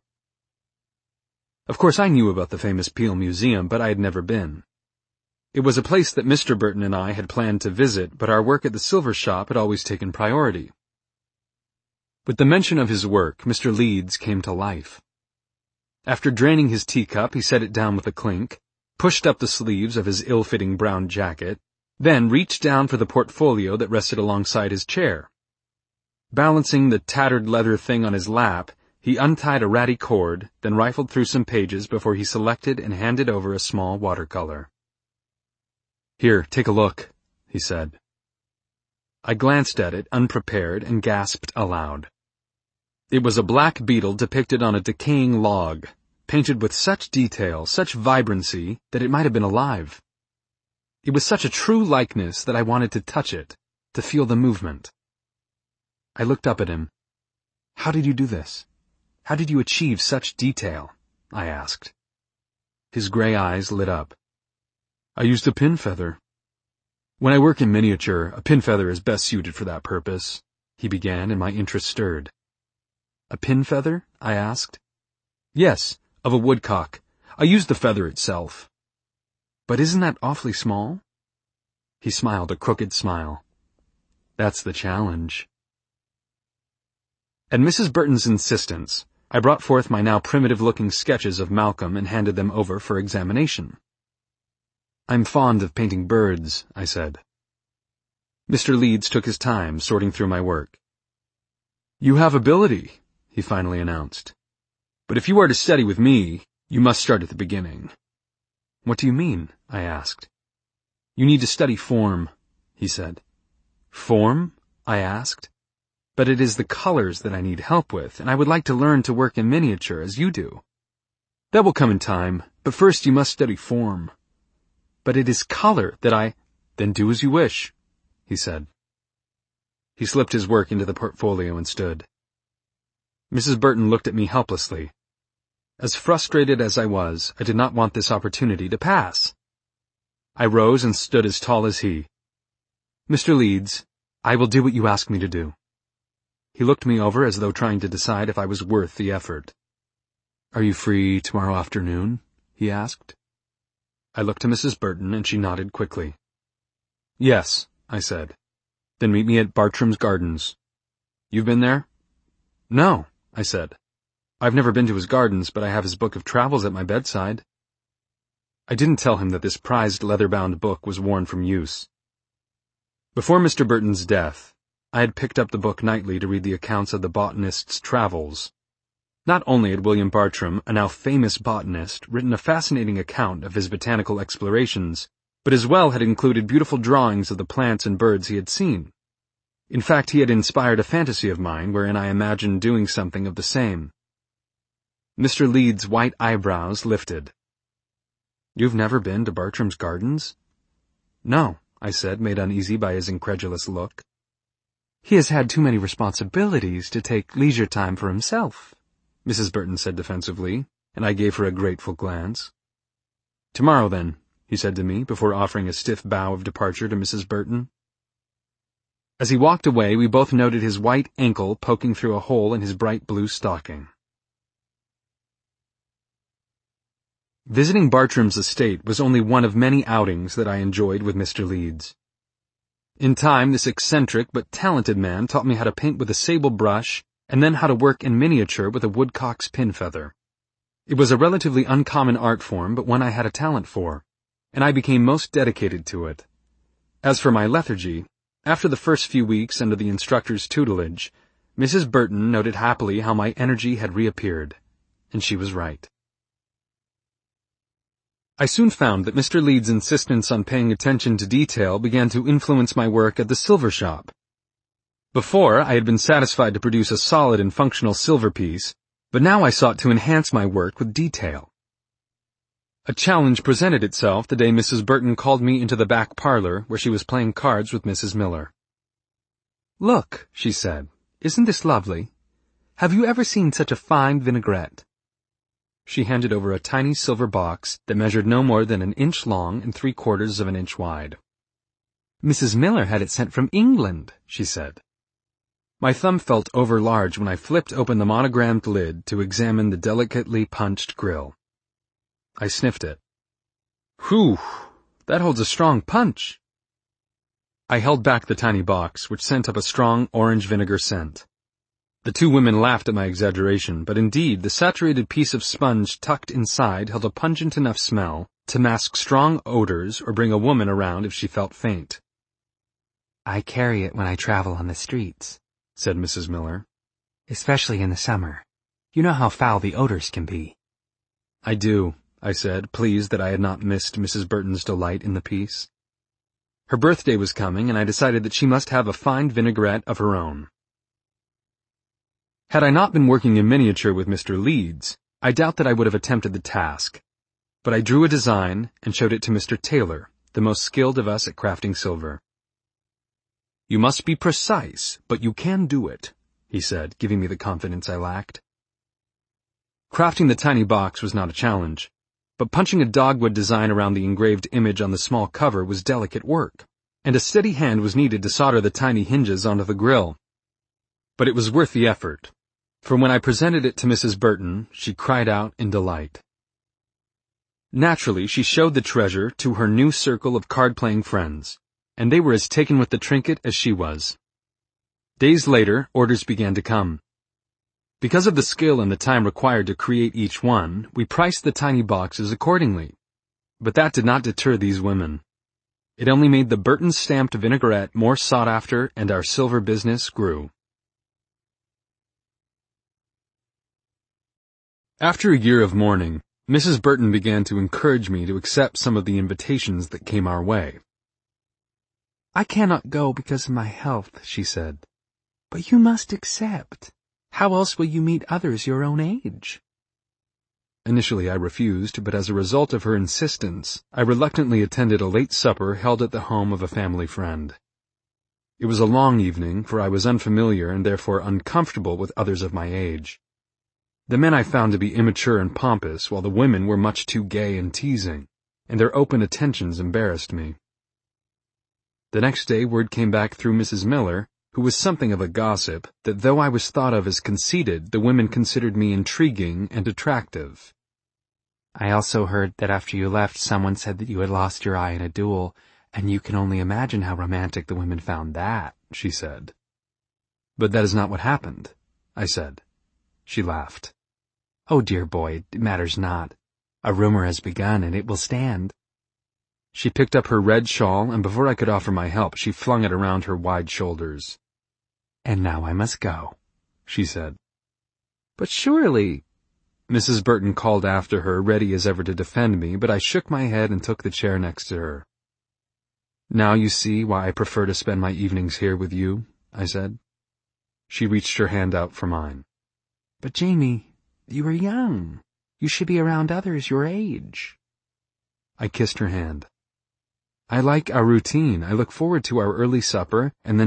A: Of course I knew about the famous Peel Museum, but I had never been. It was a place that Mister Burton and I had planned to visit, but our work at the silver shop had always taken priority. With the mention of his work, Mister Leeds came to life. After draining his teacup, he set it down with a clink, pushed up the sleeves of his ill-fitting brown jacket, then reached down for the portfolio that rested alongside his chair. Balancing the tattered leather thing on his lap, he untied a ratty cord, then rifled through some pages before he selected and handed over a small watercolor. "Here, take a look," he said. I glanced at it, unprepared, and gasped aloud. It was a black beetle depicted on a decaying log, painted with such detail, such vibrancy, that it might have been alive. It was such a true likeness that I wanted to touch it, to feel the movement. I looked up at him. "How did you do this? How did you achieve such detail?" I asked. His gray eyes lit up. "I used a pin feather. When I work in miniature, a pin feather is best suited for that purpose," he began, and my interest stirred. "A pin feather?" I asked. "Yes, of a woodcock. I used the feather itself." "But isn't that awfully small?" He smiled a crooked smile. "That's the challenge." At Missus Burton's insistence, I brought forth my now primitive-looking sketches of Malcolm and handed them over for examination. "I'm fond of painting birds," I said. Mister Leeds took his time sorting through my work. "You have ability," he finally announced. "But if you are to study with me, you must start at the beginning." "What do you mean?" I asked. "You need to study form," he said. "Form?" I asked. "But it is the colors that I need help with, and I would like to learn to work in miniature as you do." "That will come in time, but first you must study form." "But it is color that I—" "Then do as you wish," he said. He slipped his work into the portfolio and stood. Missus Burton looked at me helplessly. As frustrated as I was, I did not want this opportunity to pass. I rose and stood as tall as he. "Mister Leeds, I will do what you ask me to do." He looked me over as though trying to decide if I was worth the effort. "Are you free tomorrow afternoon?" he asked. I looked to Missus Burton, and she nodded quickly. "Yes," I said. "Then meet me at Bartram's Gardens." "You've been there?" "No," I said. "I've never been to his gardens, but I have his book of travels at my bedside." I didn't tell him that this prized leather-bound book was worn from use. Before Mister Burton's death, I had picked up the book nightly to read the accounts of the botanist's travels. Not only had William Bartram, a now famous botanist, written a fascinating account of his botanical explorations, but as well had included beautiful drawings of the plants and birds he had seen. In fact, he had inspired a fantasy of mine wherein I imagined doing something of the same. Mister Leeds' white eyebrows lifted. You've never been to Bartram's Gardens? No, I said, made uneasy by his incredulous look. He has had too many responsibilities to take leisure time for himself, Missus Burton said defensively, and I gave her a grateful glance. Tomorrow, then, he said to me, before offering a stiff bow of departure to Missus Burton. As he walked away, we both noted his white ankle poking through a hole in his bright blue stocking. Visiting Bartram's estate was only one of many outings that I enjoyed with Mister Leeds. In time, this eccentric but talented man taught me how to paint with a sable brush and then how to work in miniature with a woodcock's pin feather. It was a relatively uncommon art form, but one I had a talent for, and I became most dedicated to it. As for my lethargy, after the first few weeks under the instructor's tutelage, Missus Burton noted happily how my energy had reappeared, and she was right. I soon found that Mister Leeds' insistence on paying attention to detail began to influence my work at the silver shop. Before, I had been satisfied to produce a solid and functional silver piece, but now I sought to enhance my work with detail. A challenge presented itself the day Missus Burton called me into the back parlor where she was playing cards with Missus Miller. "Look," she said, "isn't this lovely? Have you ever seen such a fine vinaigrette?" She handed over a tiny silver box that measured no more than an inch long and three quarters of an inch wide. "Missus Miller had it sent from England," she said. My thumb felt overlarge when I flipped open the monogrammed lid to examine the delicately punched grill. I sniffed it. Whew, that holds a strong punch. I held back the tiny box, which sent up a strong orange vinegar scent. The two women laughed at my exaggeration, but indeed the saturated piece of sponge tucked inside held a pungent enough smell to mask strong odors or bring a woman around if she felt faint. "I carry it when I travel on the streets," said Missus Miller. "Especially in the summer. You know how foul the odors can be." "I do," I said, pleased that I had not missed Missus Burton's delight in the piece. Her birthday was coming, and I decided that she must have a fine vinaigrette of her own. Had I not been working in miniature with Mister Leeds, I doubt that I would have attempted the task. But I drew a design and showed it to Mister Taylor, the most skilled of us at crafting silver. "You must be precise, but you can do it," he said, giving me the confidence I lacked. Crafting the tiny box was not a challenge, but punching a dogwood design around the engraved image on the small cover was delicate work, and a steady hand was needed to solder the tiny hinges onto the grill. But it was worth the effort, for when I presented it to Missus Burton, she cried out in delight. Naturally, she showed the treasure to her new circle of card-playing friends, and they were as taken with the trinket as she was. Days later, orders began to come. Because of the skill and the time required to create each one, we priced the tiny boxes accordingly. But that did not deter these women. It only made the Burton-stamped vinaigrette more sought after, and our silver business grew. After a year of mourning, Missus Burton began to encourage me to accept some of the invitations that came our way. "I cannot go because of my health," she said. "But you must accept. How else will you meet others your own age?" Initially I refused, but as a result of her insistence, I reluctantly attended a late supper held at the home of a family friend. It was a long evening, for I was unfamiliar and therefore uncomfortable with others of my age. The men I found to be immature and pompous, while the women were much too gay and teasing, and their open attentions embarrassed me. The next day word came back through Missus Miller, who was something of a gossip, that though I was thought of as conceited, the women considered me intriguing and attractive. "I also heard that after you left, someone said that you had lost your eye in a duel, and you can only imagine how romantic the women found that," she said. "But that is not what happened," I said. She laughed. "Oh, dear boy, it matters not. A rumor has begun, and it will stand." She picked up her red shawl, and before I could offer my help, she flung it around her wide shoulders. "And now I must go," she said. "But surely—" Missus Burton called after her, ready as ever to defend me, but I shook my head and took the chair next to her. "Now you see why I prefer to spend my evenings here with you," I said. She reached her hand out for mine. "But Jamie, you are young. You should be around others your age." I kissed her hand. I like our routine. I look forward to our early supper and then